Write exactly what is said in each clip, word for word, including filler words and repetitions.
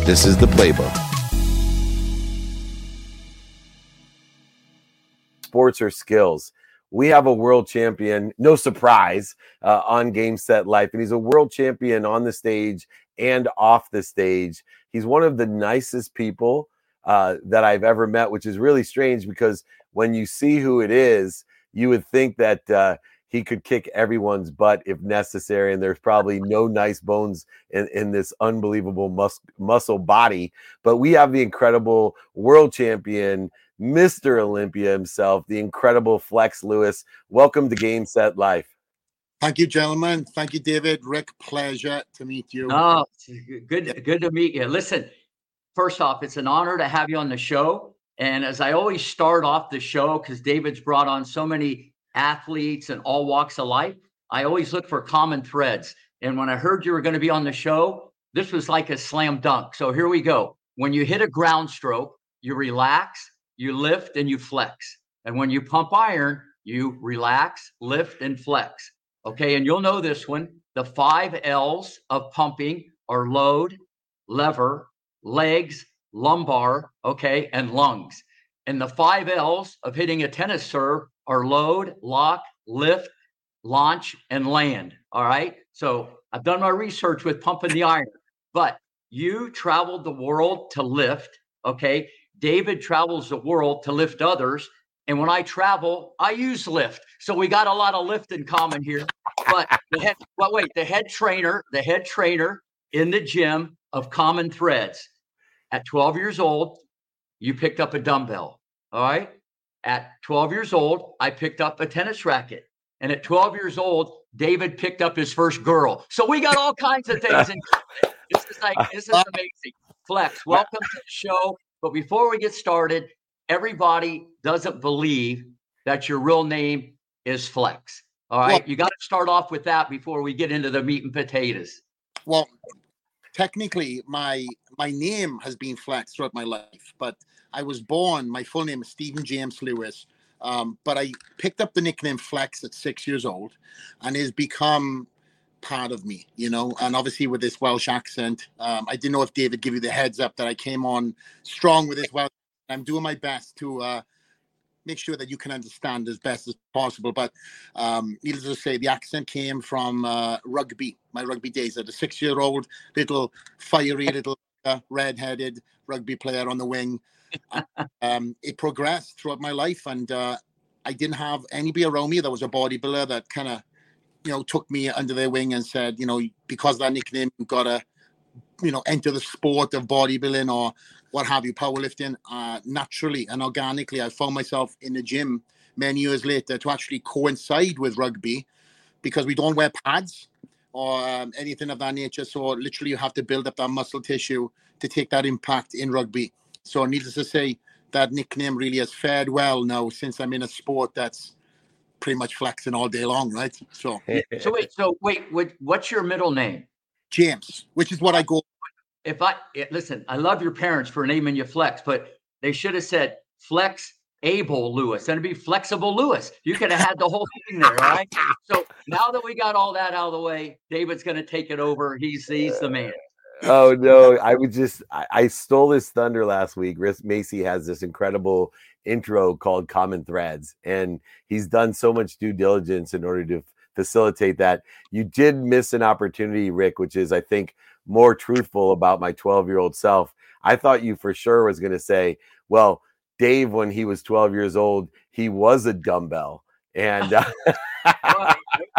This is The Playbook. Sports or skills. We have a world champion, no surprise, uh, on Game Set Life. And he's a world champion on the stage and off the stage. He's one of the nicest people uh, that I've ever met, which is really strange because when you see who it is, you would think that uh, he could kick everyone's butt if necessary. And there's probably no nice bones in, in this unbelievable mus- muscle body. But we have the incredible world champion, Mister Olympia himself, the incredible Flex Lewis. Welcome to Game Set Life. Thank you, gentlemen. Thank you, David. Rick, pleasure to meet you. Oh, good, good to meet you. Listen, first off, it's an honor to have you on the show. And as I always start off the show, because David's brought on so many athletes and all walks of life, I always look for common threads. And when I heard you were going to be on the show, this was like a slam dunk. So here we go. When you hit a ground stroke, you relax, you lift, and you flex. And when you pump iron, you relax, lift, and flex. Okay, and you'll know this one. The five L's of pumping are load, lever, legs, lumbar, okay, and lungs. And the five L's of hitting a tennis serve are load, lock, lift, launch, and land. All right. So I've done my research with pumping the iron, but you traveled the world to lift. Okay. David travels the world to lift others. And when I travel, I use lift. So we got a lot of lift in common here. But the head, well, wait, the head trainer, the head trainer in the gym of common threads. At twelve years old, you picked up a dumbbell. All right. At twelve years old, I picked up a tennis racket. And at twelve years old, David picked up his first girl. So we got all kinds of things in common. This is like, this is amazing. Flex, welcome to the show. But before we get started, everybody doesn't believe that your real name is Flex. All right. Well, you got to start off with that before we get into the meat and potatoes. Well, technically, my my name has been Flex throughout my life, but I was born, my full name is Stephen James Lewis, um, but I picked up the nickname Flex at six years old, and it's become part of me, you know, and obviously with this Welsh accent, um, I didn't know if David gave you the heads up that I came on strong with this Welsh. I'm doing my best to uh, make sure that you can understand as best as possible. But um, needless to say, the accent came from uh, rugby, my rugby days. As a six-year-old, little fiery, little uh, red-headed rugby player on the wing. And, um, it progressed throughout my life, and uh, I didn't have anybody around me that was a bodybuilder that kind of, you know, took me under their wing and said, you know, because of that nickname, you've got to, you know, enter the sport of bodybuilding or what have you, powerlifting. Uh, naturally and organically, I found myself in the gym many years later to actually coincide with rugby because we don't wear pads or um, anything of that nature. So literally you have to build up that muscle tissue to take that impact in rugby. So needless to say, that nickname really has fared well now since I'm in a sport that's pretty much flexing all day long, right? So, so wait, so wait, what, what's your middle name? James, which is what I go. If I listen, I love your parents for naming you Flex, but they should have said Flex Able Lewis, and it'd be Flexible Lewis. You could have had the whole thing there, all right? So now that we got all that out of the way, David's going to take it over. He's he's the man. Oh no, I would just I, I stole his thunder last week. Rick Macy has this incredible intro called Common Threads, and he's done so much due diligence in order to facilitate that. You did miss an opportunity, Rick, which is, I think, more truthful about my twelve-year-old self. I thought you for sure was going to say, well, Dave, when he was twelve years old, he was a dumbbell. And uh, I,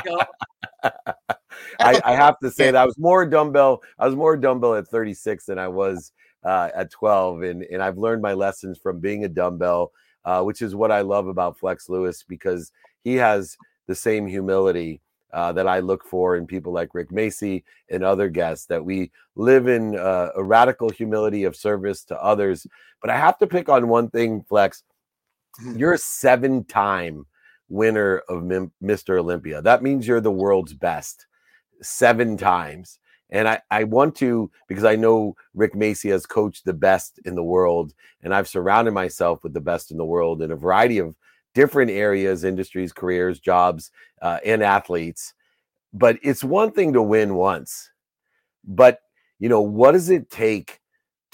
I have to say that I was more dumbbell. I was more dumbbell at thirty-six than I was uh, at twelve. And, and I've learned my lessons from being a dumbbell, uh, which is what I love about Flex Lewis, because he has the same humility uh, that I look for in people like Rick Macy and other guests, that we live in uh, a radical humility of service to others. But I have to pick on one thing, Flex. You're a seven-time winner of Mister Olympia. That means you're the world's best seven times. And I, I want to, because I know Rick Macy has coached the best in the world, and I've surrounded myself with the best in the world in a variety of different areas, industries, careers, jobs, uh, and athletes. But it's one thing to win once. But, you know, what does it take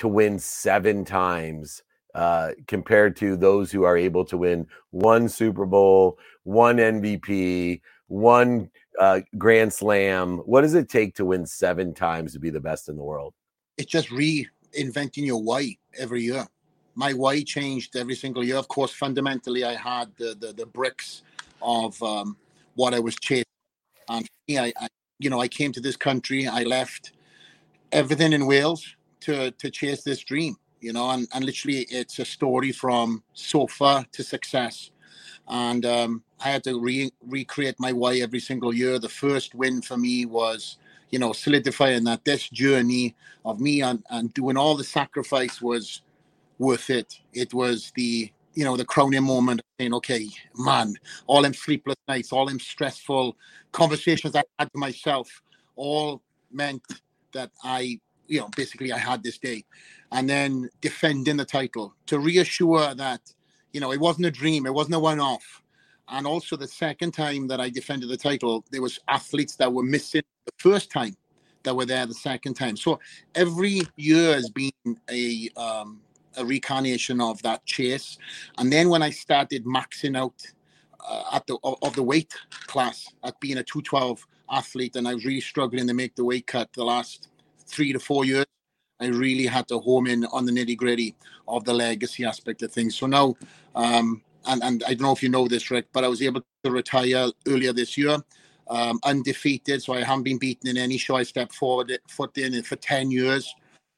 to win seven times uh, compared to those who are able to win one Super Bowl, one M V P, one uh, Grand Slam? What does it take to win seven times to be the best in the world? It's just reinventing your why every year. My why changed every single year. Of course, fundamentally, I had the the, the bricks of um, what I was chasing. And for me, I, I, you know, I came to this country. I left everything in Wales to to chase this dream. You know, and, and literally, it's a story from sofa to success. And um, I had to re- recreate my why every single year. The first win for me was, you know, solidifying that this journey of me and, and doing all the sacrifice was worth it. It was the, you know, the crowning moment of saying, okay, man, all them sleepless nights, all them stressful conversations I had to myself, all meant that I, you know, basically I had this day. And then defending the title to reassure that, you know, it wasn't a dream, it wasn't a one-off. And also the second time that I defended the title, there was athletes that were missing the first time that were there the second time. So every year has been a um, a reincarnation of that chase. And then when I started maxing out uh, at the of the weight class at being a two twelve athlete, and I was really struggling to make the weight cut the last three to four years, I really had to home in on the nitty gritty of the legacy aspect of things. So now, um, and, and I don't know if you know this, Rick, but I was able to retire earlier this year, um, undefeated. So I haven't been beaten in any show I stepped forward foot in for ten years.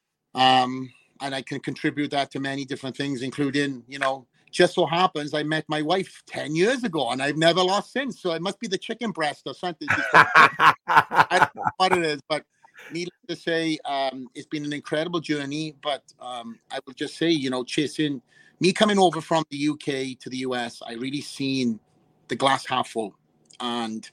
Um, and I can contribute that to many different things, including, you know, just so happens I met my wife ten years ago and I've never lost since. So it must be the chicken breast or something. I don't know what it is, but needless to say, um, it's been an incredible journey. But um, I will just say, you know, chasing me coming over from the U K to the U S, I really seen the glass half full. And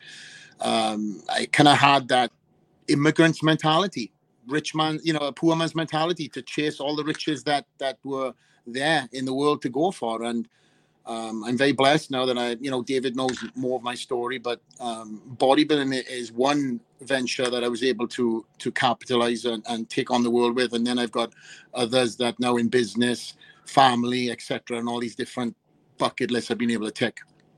um, I kind of had that immigrant's mentality, rich man, you know, a poor man's mentality to chase all the riches that that were there in the world to go for. And um, I'm very blessed now that I, you know, David knows more of my story, but um, bodybuilding is one venture that I was able to to capitalize and, and take on the world with. And then I've got others that now in business, family, et cetera, and all these different bucket lists I've been able to tick.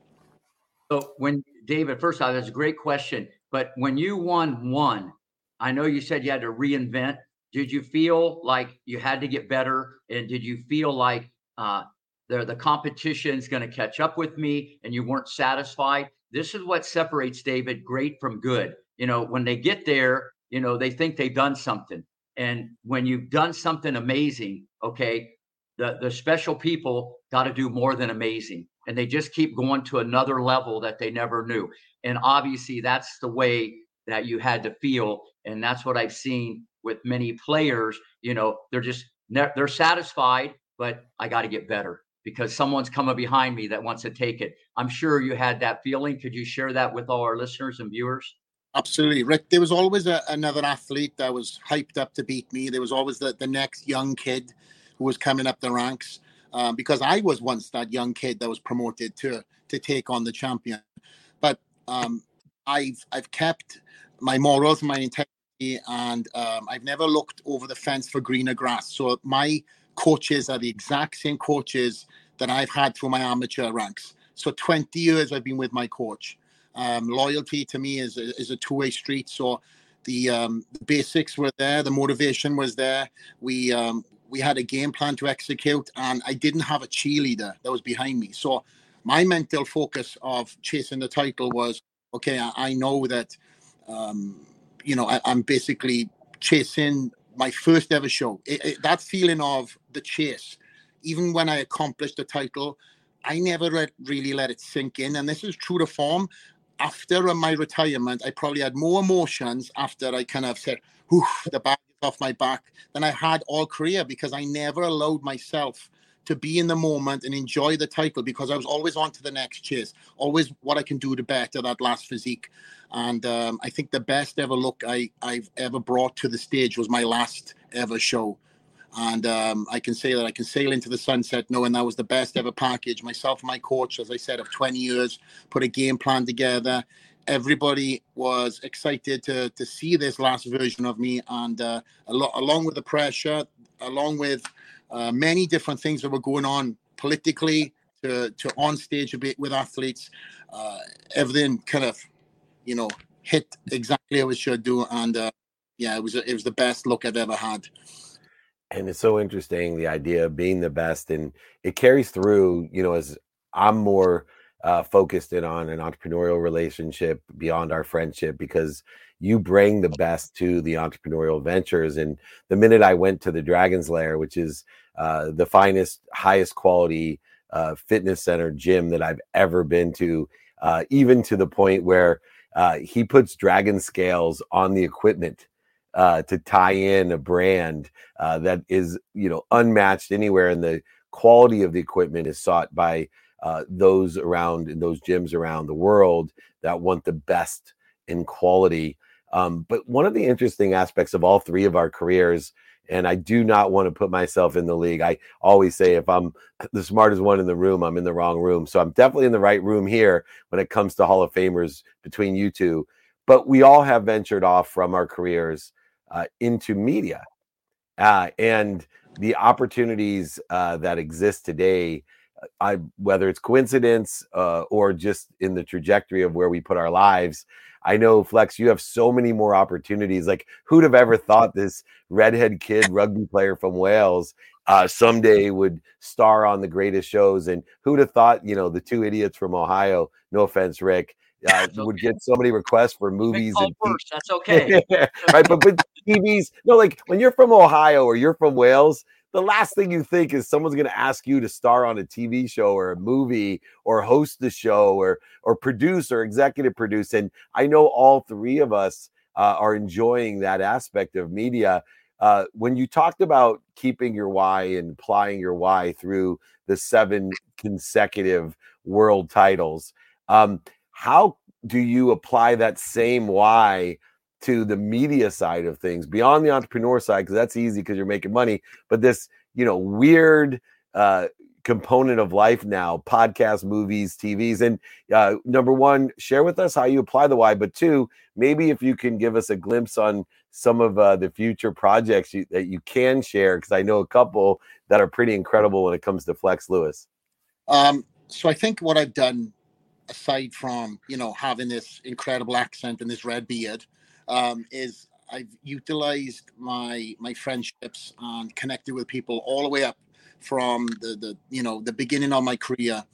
So when David, first off, that's a great question. But when you won one, I know you said you had to reinvent. Did you feel like you had to get better? And did you feel like uh, the, the competition's going to catch up with me and you weren't satisfied? This is what separates David great from good. You know, when they get there, you know, they think they've done something. And when you've done something amazing, okay, the, the special people got to do more than amazing. And they just keep going to another level that they never knew. And obviously that's the way that you had to feel. And that's what I've seen with many players. You know, they're just, they're satisfied, but I got to get better because someone's coming behind me that wants to take it. I'm sure you had that feeling. Could you share that with all our listeners and viewers? Absolutely, Rick. There was always a, another athlete that was hyped up to beat me. There was always the, the next young kid who was coming up the ranks. Um, because I was once that young kid that was promoted to to take on the champion. But um, I've I've kept my morals, my integrity, and um, I've never looked over the fence for greener grass. So my coaches are the exact same coaches that I've had through my amateur ranks. So twenty years I've been with my coach. Um, loyalty to me is a, is a two-way street. So the, um, the basics were there, the motivation was there. We um, we had a game plan to execute, and I didn't have a cheerleader that was behind me. So my mental focus of chasing the title was, okay, I, I know that, um, you know, I, I'm basically chasing my first ever show. It, it, that feeling of the chase, even when I accomplished the title, I never re- really let it sink in. And this is true to form. After my retirement, I probably had more emotions after I kind of said, whew, the bag is off my back than I had all career, because I never allowed myself to be in the moment and enjoy the title, because I was always on to the next chase, always what I can do to better that last physique. And um, I think the best ever look I, I've ever brought to the stage was my last ever show. And um, I can say that I can sail into the sunset knowing that was the best ever package. Myself and my coach, as I said, of twenty years, put a game plan together. Everybody was excited to to see this last version of me. And uh, a lot, along with the pressure, along with uh, many different things that were going on politically to, to on stage a bit with athletes, uh, everything kind of, you know, hit exactly how it should do. And uh, yeah, it was a, it was the best look I've ever had. And it's so interesting, the idea of being the best, and it carries through, you know, as I'm more uh, focused in on an entrepreneurial relationship beyond our friendship, because you bring the best to the entrepreneurial ventures. And the minute I went to the Dragon's Lair, which is uh, the finest, highest quality uh, fitness center gym that I've ever been to, uh, even to the point where uh, he puts dragon scales on the equipment uh, to tie in a brand uh, that is, you know, unmatched anywhere. And the quality of the equipment is sought by uh, those around in those gyms around the world that want the best in quality. Um, but one of the interesting aspects of all three of our careers, and I do not want to put myself in the league. I always say if I'm the smartest one in the room, I'm in the wrong room. So I'm definitely in the right room here when it comes to Hall of Famers between you two. But we all have ventured off from our careers uh, into media. Uh, and the opportunities uh, that exist today, I, whether it's coincidence uh, or just in the trajectory of where we put our lives, I know, Flex, you have so many more opportunities. Like, who'd have ever thought this redhead kid rugby player from Wales uh, someday would star on the greatest shows? And who'd have thought, you know, the two idiots from Ohio, no offense, Rick, uh, okay. would get so many requests for movies. And first. That's okay. Right, but with T Vs, no, like when you're from Ohio or you're from Wales, the last thing you think is someone's going to ask you to star on a T V show or a movie or host the show or or produce or executive produce. And I know all three of us uh, are enjoying that aspect of media. Uh, when you talked about keeping your why and applying your why through the seven consecutive world titles, um, how do you apply that same why to the media side of things beyond the entrepreneur side? Because that's easy because you're making money, but this, you know, weird uh, component of life now, podcasts, movies, T Vs. And uh, number one, share with us how you apply the why, but two, maybe if you can give us a glimpse on some of uh, the future projects you, that you can share, because I know a couple that are pretty incredible when it comes to Flex Lewis. Um, so I think what I've done, aside from, you know, having this incredible accent and this red beard, um, is I've utilized my my friendships and connected with people all the way up from the, the you know, the beginning of my career.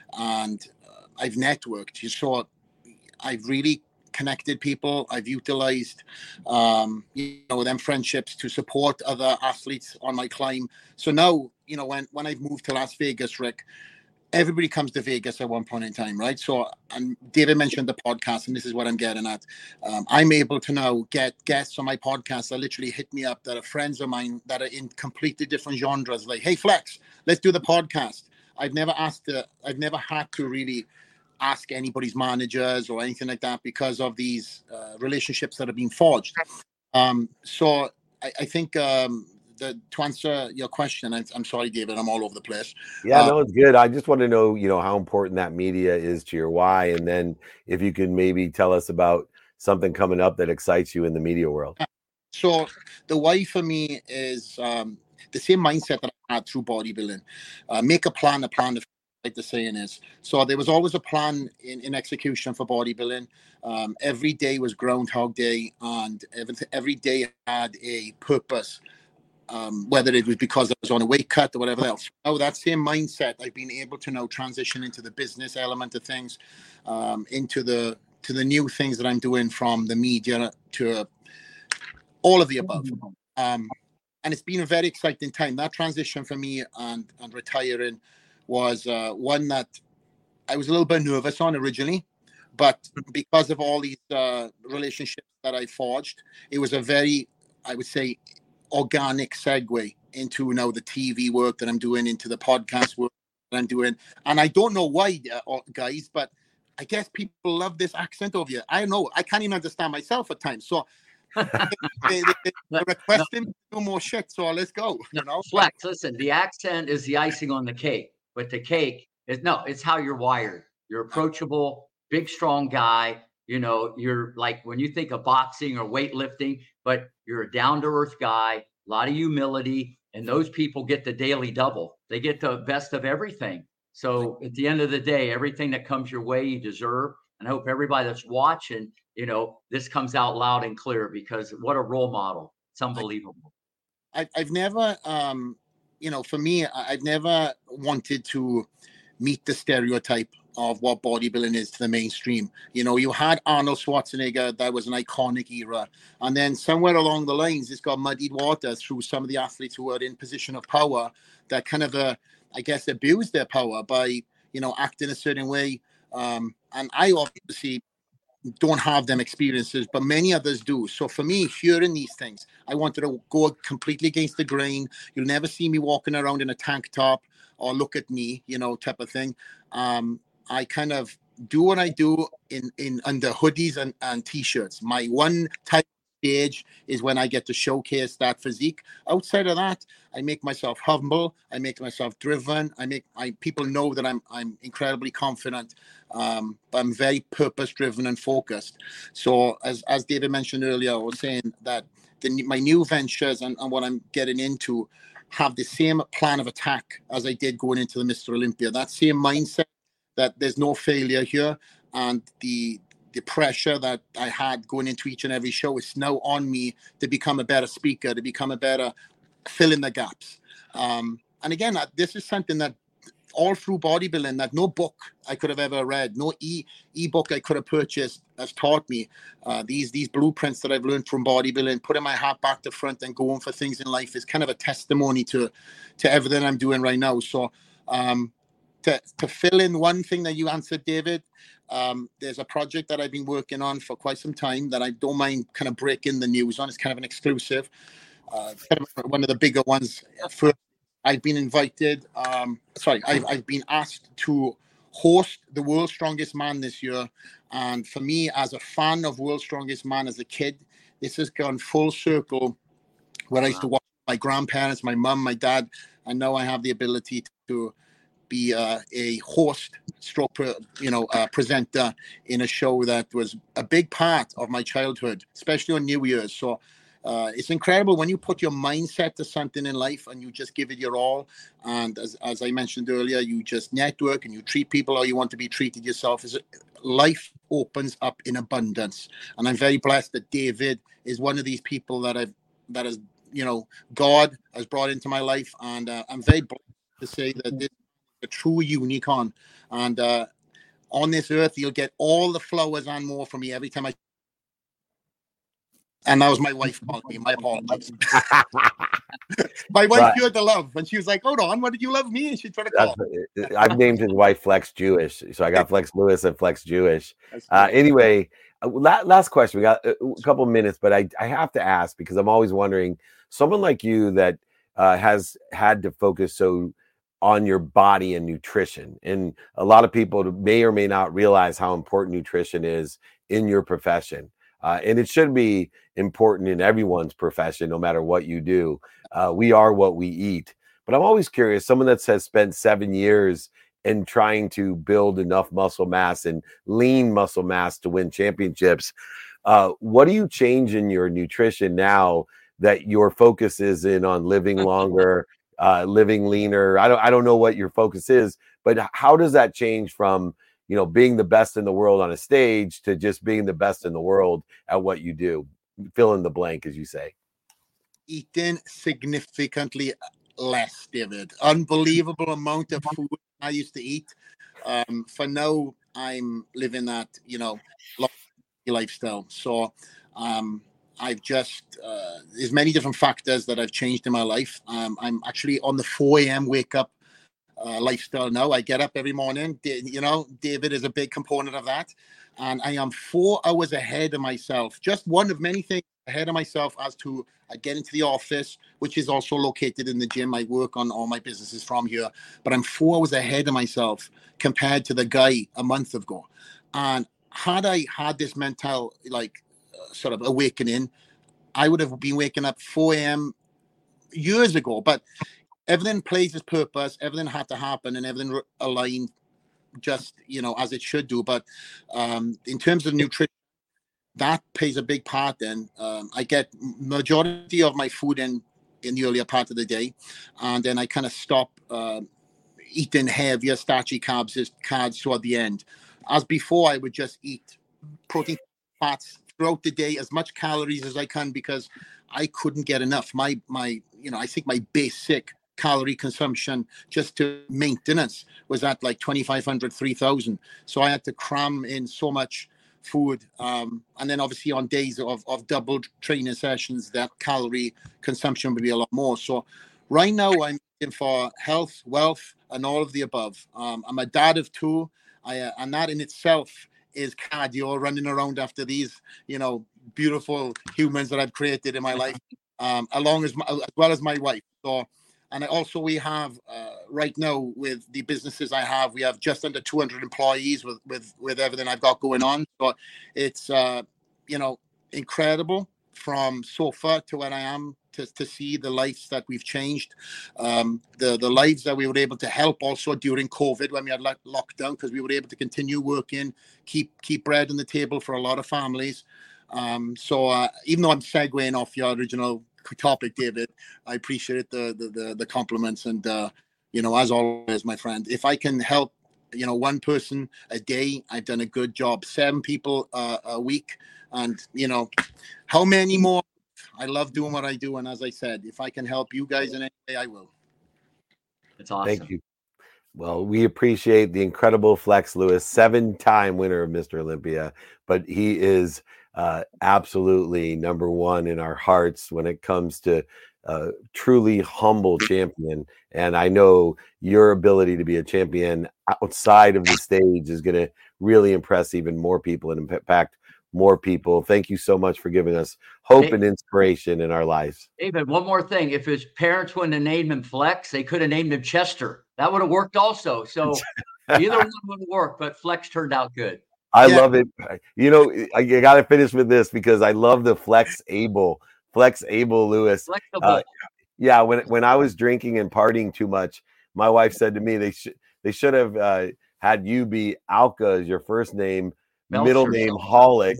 And uh, I've networked. You saw, I've really connected people. I've utilized, um, you know, them friendships to support other athletes on my climb. So now, you know, when, when I've moved to Las Vegas, Rick, everybody comes to Vegas at one point in time, right? So, and David mentioned the podcast, and this is what I'm getting at. Um, I'm able to now get guests on my podcast that literally hit me up, that are friends of mine that are in completely different genres. Like, hey, Flex, let's do the podcast. I've never asked, to, I've never had to really ask anybody's managers or anything like that because of these uh, relationships that have been forged. Um, so I, I think um, the, to answer your question, I'm, I'm sorry, David, I'm all over the place. Yeah, uh, no, it's good. I just want to know, you know, how important that media is to your why. And then if you can maybe tell us about something coming up that excites you in the media world. So the why for me is um, the same mindset that I had through bodybuilding. Uh, make a plan, a plan, like the saying is. So there was always a plan in, in execution for bodybuilding. Um, every day was Groundhog Day, and every, every day had a purpose. Um, whether it was because I was on a weight cut or whatever else. Oh, that same mindset I've been able to now transition into the business element of things, um, into the to the new things that I'm doing, from the media to all of the above. Um, and it's been a very exciting time. That transition for me and, and retiring was uh, one that I was a little bit nervous on originally, but because of all these uh, relationships that I forged, it was a very, I would say, organic segue into now the T V work that I'm doing, into the podcast work that I'm doing. And I don't know why, uh, guys, but I guess people love this accent over here. I know, I can't even understand myself at times. So they, they, they, they're requesting no. no more shit. So let's go. No, you know, Flex, listen, the accent is the icing on the cake, but the cake is no, it's how you're wired. You're approachable, big, strong guy. You know, you're like, when you think of boxing or weightlifting, but you're a down-to-earth guy, a lot of humility, And those people get the daily double. They get the best of everything. So at the end of the day, everything that comes your way, you deserve. And I hope everybody that's watching, you know, this comes out loud and clear, because what a role model. It's unbelievable. I, I've never, um, you know, for me, I've never wanted to meet the stereotype of what bodybuilding is to the mainstream. You know, you had Arnold Schwarzenegger, that was an iconic era. And then somewhere along the lines, it's got muddied water through some of the athletes who are in position of power that kind of, uh, I guess, abuse their power by, you know, acting a certain way. Um, and I obviously don't have them experiences, but many others do. So for me, hearing these things, I wanted to go completely against the grain. You'll never see me walking around in a tank top or look at me, you know, type of thing. Um, I kind of do what I do in, in under hoodies and, and t-shirts. My one type of stage is when I get to showcase that physique. Outside of that, I make myself humble. I make myself driven. I make I people know that I'm I'm incredibly confident. Um, but I'm very purpose-driven and focused. So as as David mentioned earlier, I was saying that the, my new ventures and, and what I'm getting into have the same plan of attack as I did going into the Mister Olympia. That same mindset that there's no failure here, and the the pressure that I had going into each and every show is now on me to become a better speaker, to become a better fill in the gaps. Um, and again, this is something that all through bodybuilding, that no book I could have ever read, no e ebook I could have purchased has taught me uh, these these blueprints that I've learned from bodybuilding. Putting my hat back to front and going for things in life is kind of a testimony to to everything I'm doing right now. So um, to to fill in one thing that you answered, David, um, there's a project that I've been working on for quite some time that I don't mind kind of breaking the news on. It's kind of an exclusive, uh, kind of one of the bigger ones. For I've been invited, um, sorry, I've, I've been asked to host the World's Strongest Man this year. And for me, as a fan of World's Strongest Man as a kid, this has gone full circle where I used to watch my grandparents, my mom, my dad, and now I have the ability to be uh, a host, stroke, you know, uh, presenter in a show that was a big part of my childhood, especially on New Year's. So Uh, it's incredible when you put your mindset to something in life and you just give it your all. And as, as I mentioned earlier, you just network and you treat people how you want to be treated yourself. Is life opens up in abundance. And I'm very blessed that David is one of these people that I've, that is, you know, God has brought into my life. And uh, I'm very blessed to say that this is a true unicorn. And uh, on this earth, you'll get all the flowers and more from me every time I. And that was my wife calling me. My apologies. My wife right. heard the love, and she was like, "Hold on, what did you love me?" And she tried to call. I've named his wife Flex Jewish, so I got Flex Lewis and Flex Jewish. Uh, anyway, last question. We got a couple minutes, but I I have to ask because I'm always wondering. Someone like you that uh, has had to focus so on your body and nutrition, and a lot of people may or may not realize how important nutrition is in your profession. Uh, and it should be important in everyone's profession, no matter what you do. Uh, we are what we eat. But I'm always curious, someone that has spent seven years in trying to build enough muscle mass and lean muscle mass to win championships, uh, what do you change in your nutrition now that your focus is in on living longer, uh, living leaner? I don't, I don't know what your focus is, but how does that change from, you know, being the best in the world on a stage to just being the best in the world at what you do? Fill in the blank, as you say. Eating significantly less, David. Unbelievable amount of food I used to eat. Um, for now, I'm living that, you know, lifestyle. So um, I've just, uh, there's many different factors that I've changed in my life. Um, I'm actually on the four a.m. wake up Uh, lifestyle now. I get up every morning. You know, David is a big component of that. And I am four hours ahead of myself. Just one of many things ahead of myself as to I get into the office, which is also located in the gym. I work on all my businesses from here. But I'm four hours ahead of myself compared to the guy a month ago. And had I had this mental, like, uh, sort of awakening, I would have been waking up four a.m. years ago. But everything plays its purpose. Everything had to happen, and everything aligned just, you know, as it should do. But um, in terms of nutrition, that plays a big part. Then um, I get majority of my food in in the earlier part of the day, and then I kind of stop uh, eating heavier starchy carbs as carbs toward the end. As before, I would just eat protein, fats throughout the day, as much calories as I can, because I couldn't get enough. My my you know I think my basic calorie consumption just to maintenance was at like twenty-five hundred, three thousand. So I had to cram in so much food, um, and then obviously on days of, of double training sessions, that calorie consumption would be a lot more. So right now I'm looking for health, wealth, and all of the above. um, I'm a dad of two, I, uh, and that in itself is cardio, running around after these you know beautiful humans that I've created in my life, um, along as, my, as well as my wife. So and also we have uh, right now with the businesses I have, we have just under two hundred employees with, with, with everything I've got going on. So it's, uh, you know, incredible from so far to where I am to, to see the lives that we've changed. Um, the, the lives that we were able to help also during COVID when we had like lockdown, because we were able to continue working, keep, keep bread on the table for a lot of families. Um, so uh, even though I'm segueing off your original topic, David, I appreciate the the the, the compliments, and uh you know as always, my friend, if I can help you know one person a day, I've done a good job. Seven people uh, a week, and you know how many more? I love doing what I do, and as I said, if I can help you guys in any way, I will. It's awesome. Thank you. Well, we appreciate the incredible Flex Lewis, seven-time winner of Mister Olympia, but he is uh, absolutely number one in our hearts when it comes to uh, truly humble champion. And I know your ability to be a champion outside of the stage is going to really impress even more people and impact more people. Thank you so much for giving us hope and inspiration in our lives. David, one more thing. If his parents wouldn't have named him Flex, they could have named him Chester. That would have worked also. So either one would work, but Flex turned out good. I yeah. love it. You know, I, I got to finish with this because I love the Flex Able, Flex Able Lewis. Uh, yeah, when when I was drinking and partying too much, my wife said to me they should they should have uh, had you be Alka as your first name, Meltzer. Middle name Holic,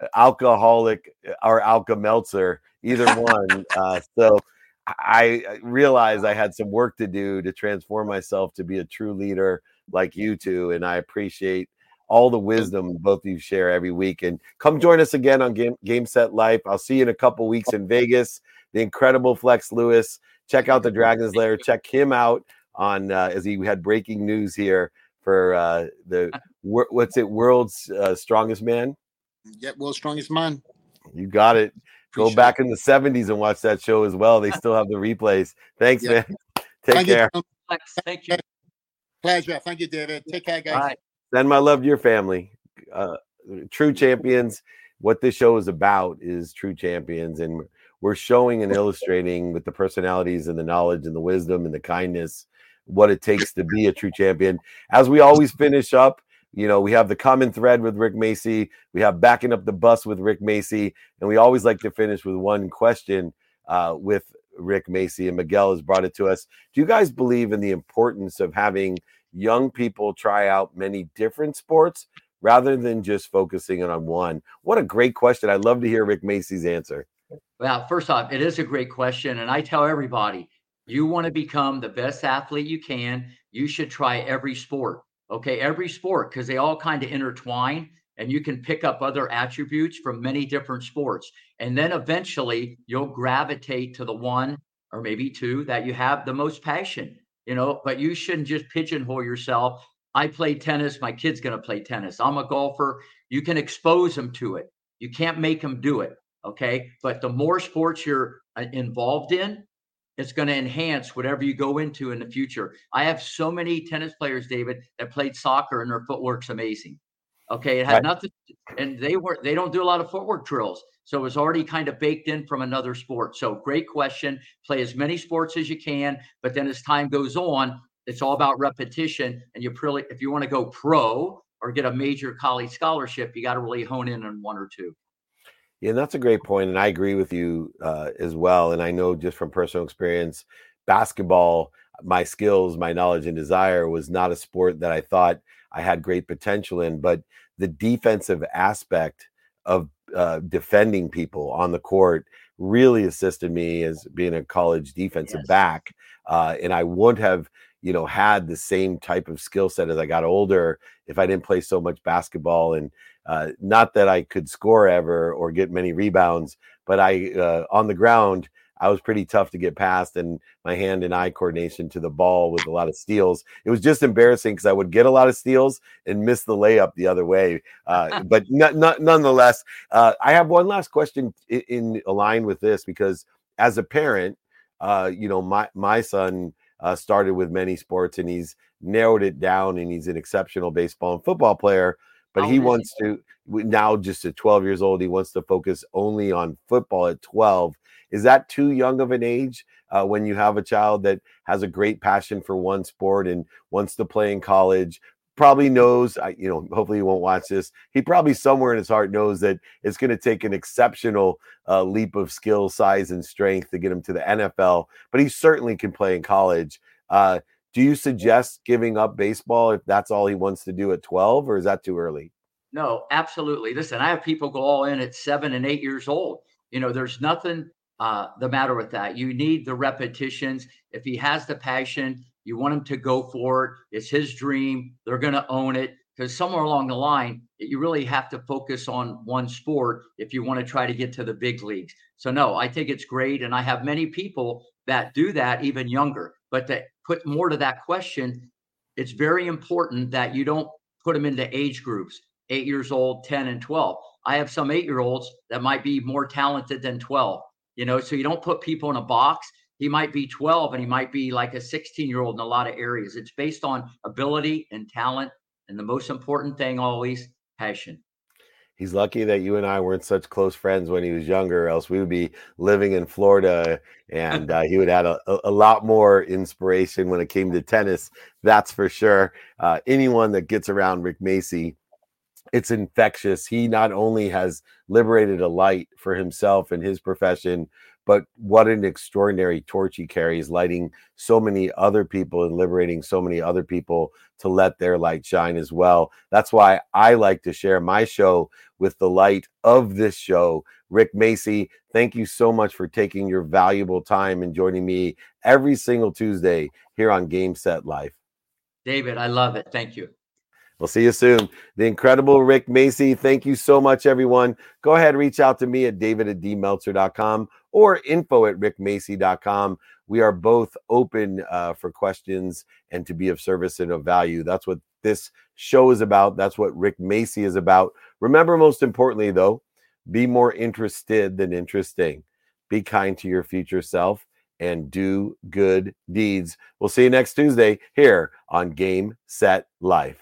alcoholic or Alka Meltzer, either one. uh, so I realized I had some work to do to transform myself to be a true leader like you two, and I appreciate all the wisdom both of you share every week. And come join us again on Game, Game Set Life. I'll see you in a couple weeks in Vegas. The incredible Flex Lewis. Check out the Dragon's Lair. Check him out on uh, as he had breaking news here for uh, the what's it World's uh, Strongest Man. Yeah, World's Strongest Man. You got it. Go Appreciate back it. in the seventies and watch that show as well. They still have the replays. Thanks, yeah. man. Take Thank care. You. Thank you. Pleasure. Thank you, David. Take care, guys. Bye. Send my love to your family. Uh, true champions. What this show is about is true champions, and we're showing and illustrating with the personalities and the knowledge and the wisdom and the kindness what it takes to be a true champion. As we always finish up, you know, we have the common thread with Rick Macci. We have backing up the bus with Rick Macci, and we always like to finish with one question uh, with Rick Macci. And Miguel has brought it to us. Do you guys believe in the importance of having young people try out many different sports rather than just focusing on one? What a great question. I'd love to hear Rick Macci's answer. Well, first off, it is a great question. And I tell everybody, you want to become the best athlete you can, you should try every sport. Okay, every sport, because they all kind of intertwine, and you can pick up other attributes from many different sports. And then eventually you'll gravitate to the one or maybe two that you have the most passion. You know, but you shouldn't just pigeonhole yourself. I play tennis. My kid's going to play tennis. I'm a golfer. You can expose them to it. You can't make them do it. Okay. But the more sports you're involved in, it's going to enhance whatever you go into in the future. I have so many tennis players, David, that played soccer and their footwork's amazing. Okay. It had right. nothing. And they were, they don't do a lot of footwork drills. So it was already kind of baked in from another sport. So great question. Play as many sports as you can, but then as time goes on, it's all about repetition. And you really, if you want to go pro or get a major college scholarship, you got to really hone in on one or two. Yeah, that's a great point. And I agree with you uh, as well. And I know just from personal experience, basketball, my skills, my knowledge and desire was not a sport that I thought I had great potential in, but the defensive aspect of uh, defending people on the court really assisted me as being a college defensive yes. back. Uh, and I wouldn't have, you know, had the same type of skill set as I got older if I didn't play so much basketball. And uh, not that I could score ever or get many rebounds, but I, uh, on the ground, I was pretty tough to get past, and my hand and eye coordination to the ball with a lot of steals. It was just embarrassing because I would get a lot of steals and miss the layup the other way. Uh, but not, not, nonetheless, uh, I have one last question in, in line with this, because as a parent, uh, you know, my, my son uh, started with many sports and he's narrowed it down, and he's an exceptional baseball and football player, but he wants to now, just at twelve years old, he wants to focus only on football at twelve. Is that too young of an age uh, when you have a child that has a great passion for one sport and wants to play in college? Probably knows, you know, hopefully he won't watch this. He probably somewhere in his heart knows that it's going to take an exceptional uh, leap of skill, size, and strength to get him to the N F L, but he certainly can play in college. Uh, do you suggest giving up baseball if that's all he wants to do at twelve, or is that too early? No, absolutely. Listen, I have people go all in at seven and eight years old. You know, there's nothing uh, the matter with that. You need the repetitions. If he has the passion, you want him to go for it. It's his dream. They're going to own it, because somewhere along the line, you really have to focus on one sport if you want to try to get to the big leagues. So no, I think it's great. And I have many people that do that even younger. But to put more to that question, it's very important that you don't put them into age groups, eight years old, ten and twelve. I have some eight-year-olds that might be more talented than twelve, you know, so you don't put people in a box. He might be twelve and he might be like a sixteen-year-old in a lot of areas. It's based on ability and talent. And the most important thing always, passion. He's lucky that you and I weren't such close friends when he was younger, else we would be living in Florida, and uh, he would have had a, a lot more inspiration when it came to tennis. That's for sure. Uh, anyone that gets around Rick Macci, it's infectious. He not only has liberated a light for himself and his profession, but what an extraordinary torch he carries, lighting so many other people and liberating so many other people to let their light shine as well. That's why I like to share my show with the light of this show. Rick Macci, thank you so much for taking your valuable time and joining me every single Tuesday here on Game Set Life. David, I love it. Thank you. We'll see you soon. The incredible Rick Macci. Thank you so much, everyone. Go ahead, reach out to me at david at d meltzer dot com or info at rick macci dot com. We are both open uh, for questions and to be of service and of value. That's what this show is about. That's what Rick Macci is about. Remember, most importantly, though, be more interested than interesting. Be kind to your future self and do good deeds. We'll see you next Tuesday here on Game Set Life.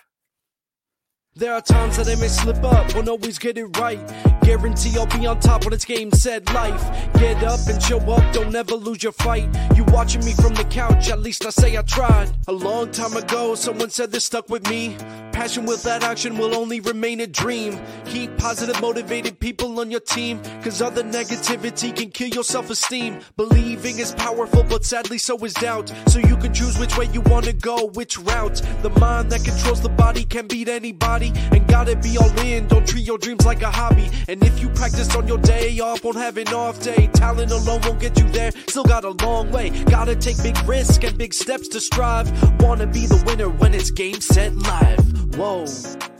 There are times that I may slip up, won't always get it right. Guarantee I'll be on top when it's Game Set Life. Get up and show up, don't ever lose your fight. You watching me from the couch, at least I say I tried. A long time ago, someone said this stuck with me. Passion without action will only remain a dream. Keep positive, motivated people on your team, cause other negativity can kill your self-esteem. Believing is powerful, but sadly so is doubt. So you can choose which way you wanna go, which route. The mind that controls the body can beat anybody. And gotta be all in, don't treat your dreams like a hobby. And if you practice on your day off, won't have an off day. Talent alone won't get you there, still got a long way. Gotta take big risks and big steps to strive. Wanna be the winner when it's Game Set Live. Whoa.